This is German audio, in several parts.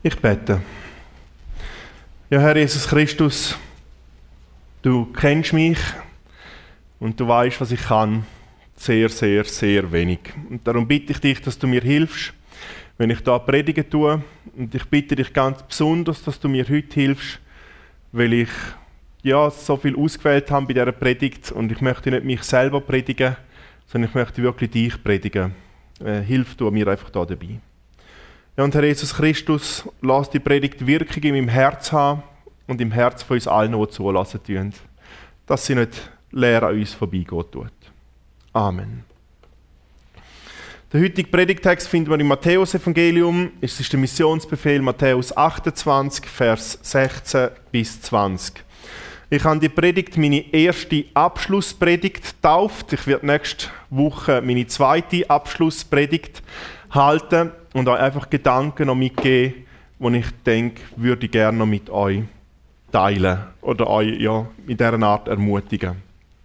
Ich bete. Ja, Herr Jesus Christus, du kennst mich und du weißt, was ich kann. Sehr, sehr, sehr wenig. Und darum bitte ich dich, dass du mir hilfst, wenn ich da predigen tue. Und ich bitte dich ganz besonders, dass du mir heute hilfst, weil ich so viel ausgewählt habe bei dieser Predigt und ich möchte nicht mich selber predigen, sondern ich möchte wirklich dich predigen. Hilf du mir einfach da dabei. Ja, und Herr Jesus Christus, lass die Predigt Wirkung in meinem Herz haben und im Herz von uns allen, die zulassen tun, dass sie nicht leer an uns vorbeigehen tut. Amen. Der heutige Predigtext finden wir im Matthäus-Evangelium. Es ist der Missionsbefehl Matthäus 28, Vers 16 bis 20. Ich habe die Predigt meine erste Abschlusspredigt getauft. Ich werde nächste Woche meine zweite Abschlusspredigt halten und euch einfach Gedanken noch mitgeben, die ich denke, würde ich gerne noch mit euch teilen oder euch in dieser Art ermutigen.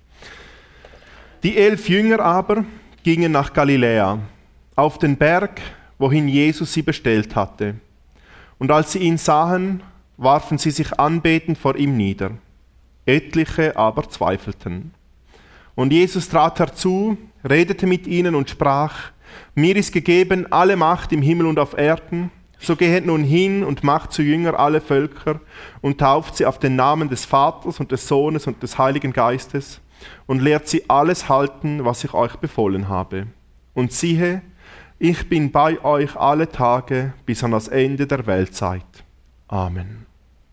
Die 11 Jünger aber gingen nach Galiläa, auf den Berg, wohin Jesus sie bestellt hatte. Und als sie ihn sahen, warfen sie sich anbetend vor ihm nieder. Etliche aber zweifelten. Und Jesus trat herzu, redete mit ihnen und sprach: Mir ist gegeben alle Macht im Himmel und auf Erden. So gehet nun hin und macht zu Jünger alle Völker und tauft sie auf den Namen des Vaters und des Sohnes und des Heiligen Geistes und lehrt sie alles halten, was ich euch befohlen habe. Und siehe, ich bin bei euch alle Tage bis an das Ende der Weltzeit. Amen.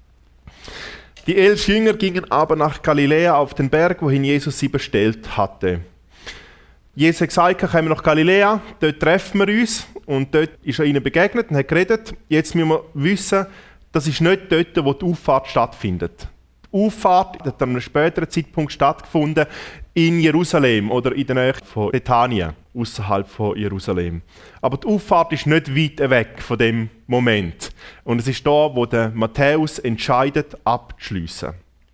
Die 11 Jünger gingen aber nach Galiläa auf den Berg, wohin Jesus sie bestellt hatte. Jesus hat gesagt, wir kommen nach Galiläa, dort treffen wir uns. Und dort ist er ihnen begegnet und hat geredet. Jetzt müssen wir wissen, das ist nicht dort, wo die Auffahrt stattfindet. Die Auffahrt hat an einem späteren Zeitpunkt stattgefunden in Jerusalem oder in der Nähe von Bethanien, außerhalb von Jerusalem. Aber die Auffahrt ist nicht weit weg von dem Moment. Und es ist da, wo der Matthäus entscheidet, abzuschliessen.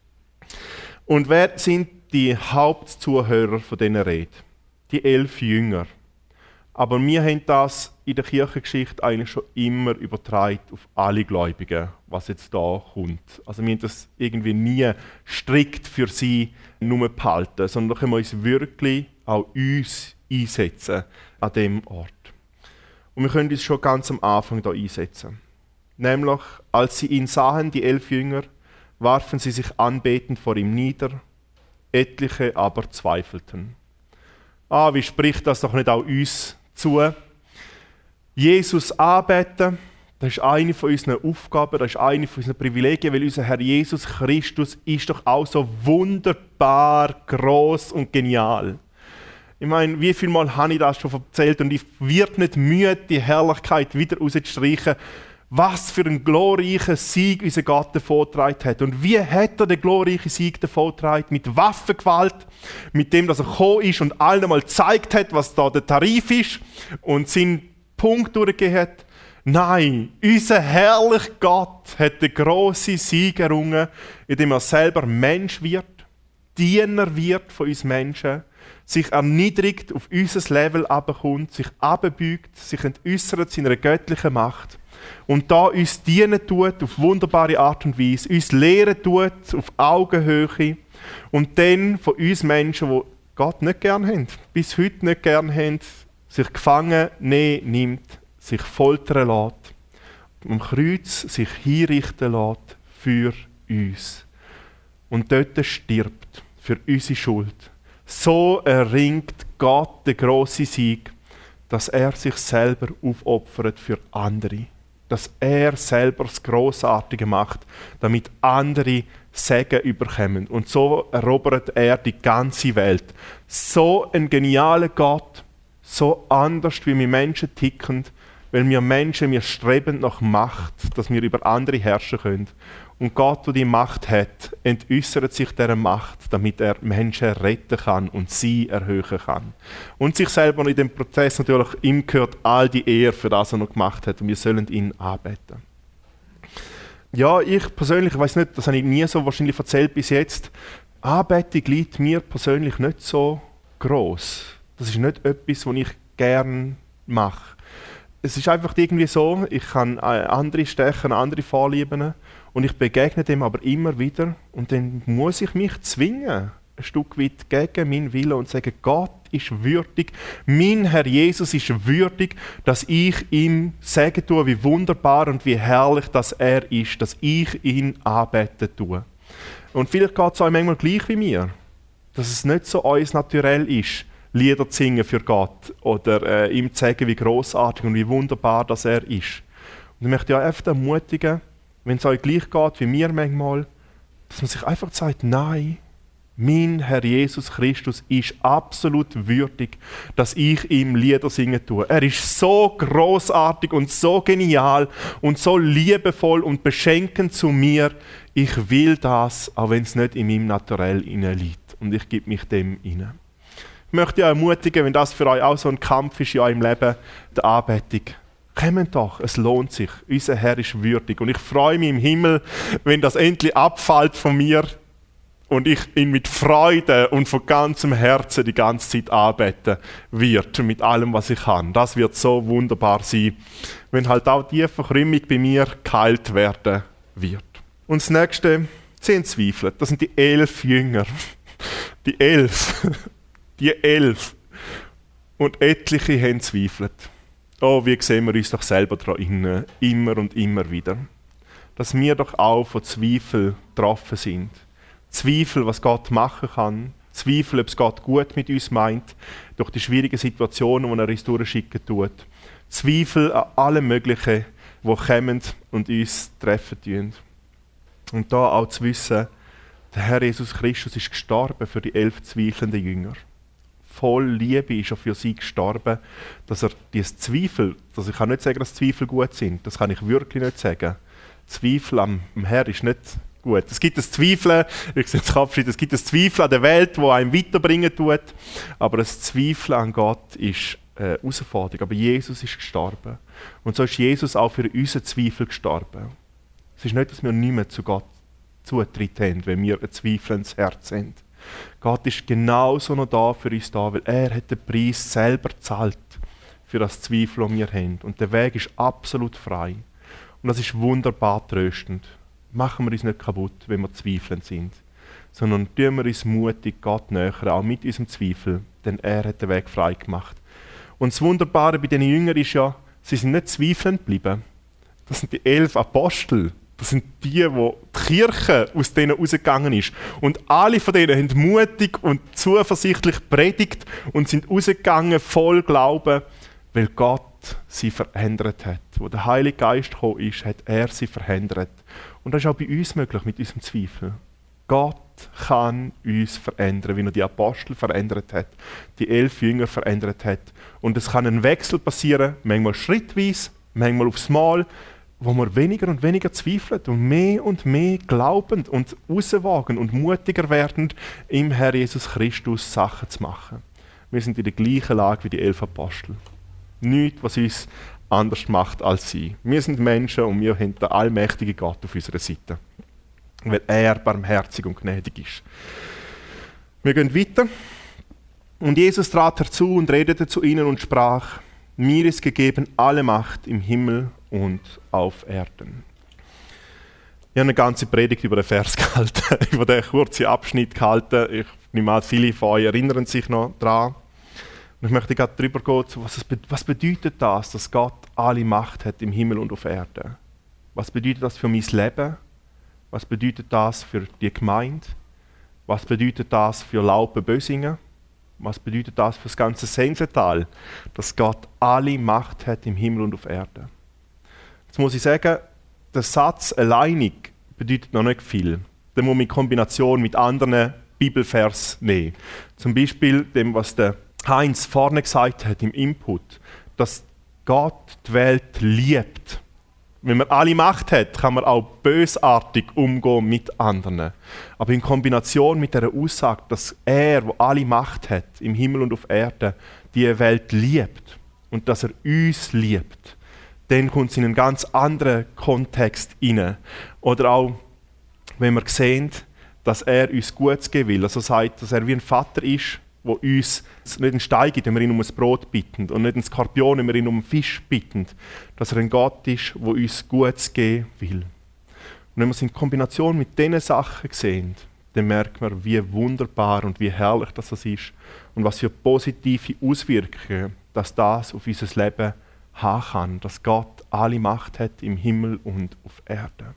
Und wer sind die Hauptzuhörer von dieser Rede? Die 11 Jünger. Aber wir haben das in der Kirchengeschichte eigentlich schon immer übertragen auf alle Gläubigen, was jetzt da kommt. Also wir haben das irgendwie nie strikt für sie nur behalten, sondern können wir uns wirklich auch uns einsetzen an dem Ort. Und wir können uns schon ganz am Anfang da einsetzen. Nämlich, als sie ihn sahen, die 11 Jünger, warfen sie sich anbetend vor ihm nieder, etliche aber zweifelten. Wie spricht das doch nicht auch uns zu? Jesus anbeten, das ist eine von unseren Aufgaben, das ist eine von unseren Privilegien, weil unser Herr Jesus Christus ist doch auch so wunderbar, gross und genial. Ich meine, wie viel Mal habe ich das schon erzählt und ich werde nicht müde, die Herrlichkeit wieder rauszustreichen, was für einen glorreichen Sieg unser Gott davongetragen hat. Und wie hat er den glorreichen Sieg davongetragen? Mit Waffengewalt, mit dem, dass er gekommen ist und allen einmal gezeigt hat, was da der Tarif ist und seinen Punkt durchgegeben hat. Nein, unser herrlicher Gott hat den grossen Sieg errungen, indem er selber Mensch wird, Diener wird von uns Menschen, sich erniedrigt, auf unser Level herabkommt, sich abbeugt, sich entäussert seiner göttlichen Macht. Und da uns dienen tut auf wunderbare Art und Weise, uns lehren tut auf Augenhöhe und dann von uns Menschen, die Gott nicht gern haben, bis heute nicht gern haben, sich gefangen nimmt, sich foltern lässt, am Kreuz sich hinrichten lässt für uns und dort stirbt für unsere Schuld. So erringt Gott den grossen Sieg, dass er sich selber aufopfert für andere. Dass er selber das Grossartige macht, damit andere Segen überkommen. Und so erobert er die ganze Welt. So ein genialer Gott, so anders wie wir Menschen ticken, weil wir Menschen, wir streben nach Macht, dass wir über andere herrschen können. Und Gott, der die Macht hat, entäußert sich dieser Macht, damit er Menschen retten kann und sie erhöhen kann. Und sich selber in dem Prozess natürlich, ihm gehört all die Ehre für das, was er noch gemacht hat. Und wir sollen ihn anbeten. Ja, ich persönlich, ich weiss nicht, das habe ich nie so wahrscheinlich erzählt bis jetzt. Anbetung liegt mir persönlich nicht so gross. Das ist nicht etwas, was ich gerne mache. es ist einfach irgendwie so, ich habe andere Stärken, andere Vorlieben und ich begegne dem aber immer wieder und dann muss ich mich zwingen, ein Stück weit gegen meinen Willen und sagen, Gott ist würdig, mein Herr Jesus ist würdig, dass ich ihm sagen tue, wie wunderbar und wie herrlich dass er ist, dass ich ihn anbeten tue. Und vielleicht geht es euch manchmal gleich wie mir, dass es nicht so uns naturell ist, Lieder zu singen für Gott oder ihm zu sagen, wie großartig und wie wunderbar dass er ist. Und ich möchte euch einfach ermutigen, wenn es euch gleich geht wie mir manchmal, dass man sich einfach sagt, nein, mein Herr Jesus Christus ist absolut würdig, dass ich ihm Lieder singen tue. Er ist so großartig und so genial und so liebevoll und beschenkend zu mir. Ich will das, auch wenn es nicht in meinem Naturell liegt. Und ich gebe mich dem hinein. Ich möchte euch ermutigen, wenn das für euch auch so ein Kampf ist in eurem Leben, der Anbetung. Kommt doch, es lohnt sich. Unser Herr ist würdig. Und ich freue mich im Himmel, wenn das endlich abfällt von mir und ich ihn mit Freude und von ganzem Herzen die ganze Zeit anbeten wird, mit allem, was ich kann. Das wird so wunderbar sein, wenn halt auch die Verkrümmung bei mir geheilt werden wird. Und das Nächste, 10 Zweifel. Das sind die 11 Jünger. Die 11. Die 11. Und etliche haben zweifelt. Oh, wie sehen wir uns doch selber daran, immer und immer wieder. Dass wir doch auch von Zweifel getroffen sind. Zweifel, was Gott machen kann. Zweifel, ob es Gott gut mit uns meint, durch die schwierigen Situationen, die er uns durchschicken tut. Zweifel an allem Möglichen, die kommen und uns treffen tun. Und da auch zu wissen, der Herr Jesus Christus ist gestorben für die 11 zweifelnden Jünger. Voll Liebe ist er für sie gestorben, dass er diese Zweifel, also ich kann nicht sagen, dass Zweifel gut sind, das kann ich wirklich nicht sagen. Zweifel am Herr ist nicht gut. Es gibt das Zweifeln, ich sehe das Abschied, es gibt das Zweifeln an der Welt, wo einem weiterbringen tut, aber das Zweifeln an Gott ist Herausforderung. Aber Jesus ist gestorben. Und so ist Jesus auch für unsere Zweifel gestorben. Es ist nicht, dass wir nicht mehr zu Gott Zutritt haben, wenn wir ein zweifelndes Herz haben. Gott ist genauso noch da für uns da, weil er hat den Preis selber gezahlt für das Zweifel, das wir haben. Und der Weg ist absolut frei. Und das ist wunderbar tröstend. Machen wir uns nicht kaputt, wenn wir zweifelnd sind, sondern tun wir uns mutig Gott näher, auch mit unserem Zweifel, denn er hat den Weg frei gemacht. Und das Wunderbare bei den Jüngern ist ja, sie sind nicht zweifelnd geblieben. Das sind die 11 Apostel. Das sind die, wo die Kirche aus denen rausgegangen ist. Und alle von denen haben mutig und zuversichtlich predigt und sind rausgegangen voll Glauben, weil Gott sie verändert hat. Wo der Heilige Geist gekommen ist, hat er sie verändert. Und das ist auch bei uns möglich mit unserem Zweifel. Gott kann uns verändern, wie er die Apostel verändert hat, die 11 Jünger verändert hat. Und es kann ein Wechsel passieren, manchmal schrittweise, manchmal aufs Mal, wo wir weniger und weniger zweifeln und mehr glaubend und rauswagen und mutiger werden, im Herr Jesus Christus Sachen zu machen. Wir sind in der gleichen Lage wie die 11 Apostel. Nichts, was uns anders macht als sie. Wir sind Menschen und wir haben den allmächtigen Gott auf unserer Seite. Weil er barmherzig und gnädig ist. Wir gehen weiter. Und Jesus trat herzu und redete zu ihnen und sprach: Mir ist gegeben alle Macht im Himmel und auf Erden. Ich habe eine ganze Predigt über den Vers gehalten, über den kurzen Abschnitt gehalten. Ich nehme an, viele von euch erinnern sich noch daran. Und ich möchte gerade darüber gehen, was bedeutet das, dass Gott alle Macht hat im Himmel und auf Erden? Was bedeutet das für mein Leben? Was bedeutet das für die Gemeinde? Was bedeutet das für Laupen-Bösingen? Was bedeutet das für das ganze Sensental, dass Gott alle Macht hat im Himmel und auf Erden? Jetzt muss ich sagen, der Satz alleinig bedeutet noch nicht viel. Den muss man in Kombination mit anderen Bibelvers nehmen. Zum Beispiel dem, was der Heinz vorne gesagt hat im Input, dass Gott die Welt liebt. Wenn man alle Macht hat, kann man auch bösartig umgehen mit anderen. Aber in Kombination mit der Aussage, dass er, der alle Macht hat, im Himmel und auf Erden, die Welt liebt und dass er uns liebt, dann kommt es in einen ganz anderen Kontext hinein. Oder auch, wenn wir sehen, dass er uns Gutes geben will. Also sagt, dass er wie ein Vater ist, wo uns nicht einen Stein gibt, wenn wir ihn um ein Brot bitten, und nicht einen Skorpion, wenn wir ihn um einen Fisch bitten, dass er ein Gott ist, der uns Gutes geben will. Und wenn wir es in Kombination mit diesen Sachen sehen, dann merkt man, wie wunderbar und wie herrlich das ist und was für positive Auswirkungen dass das auf unser Leben haben kann, dass Gott alle Macht hat im Himmel und auf Erde.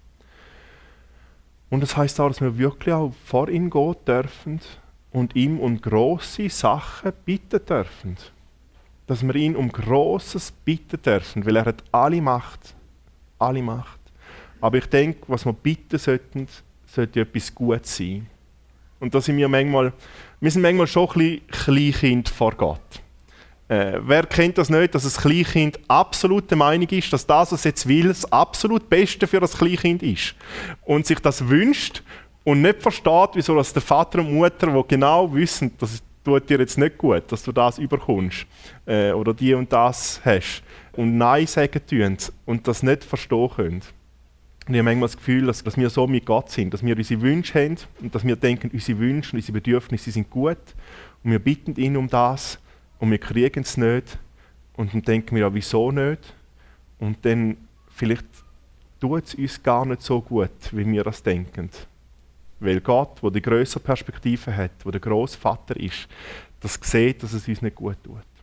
Und das heisst auch, dass wir wirklich auch vor ihn gehen dürfen und ihm um grosse Sachen bitten dürfen. Dass wir ihn um Grosses bitten dürfen, weil er hat alle Macht. Alle Macht. Aber ich denke, was wir bitten sollten, sollte etwas Gutes sein. Und da sind wir sind manchmal schon ein bisschen Kleinkind vor Gott. Wer kennt das nicht, dass ein Kleinkind absolut der Meinung ist, dass das, was es jetzt will, das absolut Beste für das Kleinkind ist. Und sich das wünscht und nicht versteht, wieso das der Vater und Mutter, die genau wissen, das tut dir jetzt nicht gut, dass du das überkommst oder die und das hast und Nein sagen tun und das nicht verstehen können. Und ich habe manchmal das Gefühl, dass wir so mit Gott sind, dass wir unsere Wünsche haben und dass wir denken, unsere Wünsche und unsere Bedürfnisse sind gut und wir bitten ihn um das und wir kriegen es nicht und dann denken wir, ja, wieso nicht? Und dann vielleicht tut es uns gar nicht so gut, wie wir das denken. Weil Gott, der die grössere Perspektive hat, der der Grossvater ist, das sieht, dass es uns nicht gut tut.